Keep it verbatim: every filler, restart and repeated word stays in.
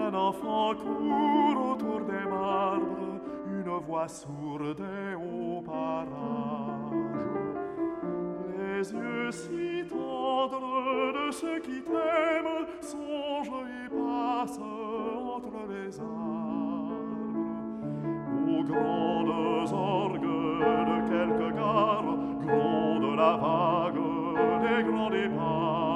Un enfant court autour des marbres, une voix sourde et au parages. Les yeux si tendres de ceux qui t'aiment songent et passent entre les arbres. Aux grandes orgues de quelques gares gronde la vague des grands départs.